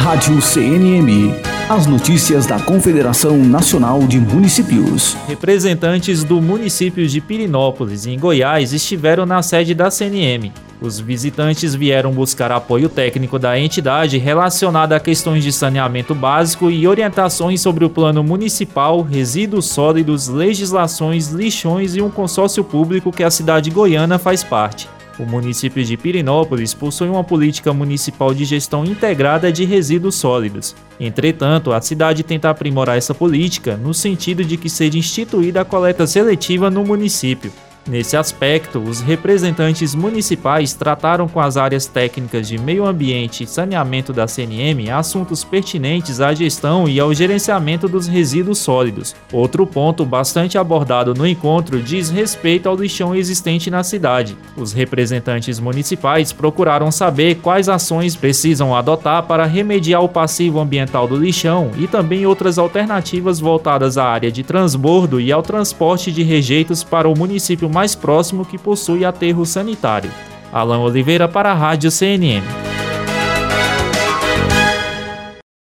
Rádio CNM. As notícias da Confederação Nacional de Municípios. Representantes do município de Pirenópolis, em Goiás, estiveram na sede da CNM. Os visitantes vieram buscar apoio técnico da entidade relacionado a questões de saneamento básico e orientações sobre o plano municipal, resíduos sólidos, legislações, lixões e um consórcio público que a cidade goiana faz parte. O município de Pirenópolis possui uma política municipal de gestão integrada de resíduos sólidos. Entretanto, a cidade tenta aprimorar essa política no sentido de que seja instituída a coleta seletiva no município. Nesse aspecto, os representantes municipais trataram com as áreas técnicas de meio ambiente e saneamento da CNM assuntos pertinentes à gestão e ao gerenciamento dos resíduos sólidos. Outro ponto bastante abordado no encontro diz respeito ao lixão existente na cidade. Os representantes municipais procuraram saber quais ações precisam adotar para remediar o passivo ambiental do lixão e também outras alternativas voltadas à área de transbordo e ao transporte de rejeitos para o município mais próximo que possui aterro sanitário. Alan Oliveira para a Rádio CNM.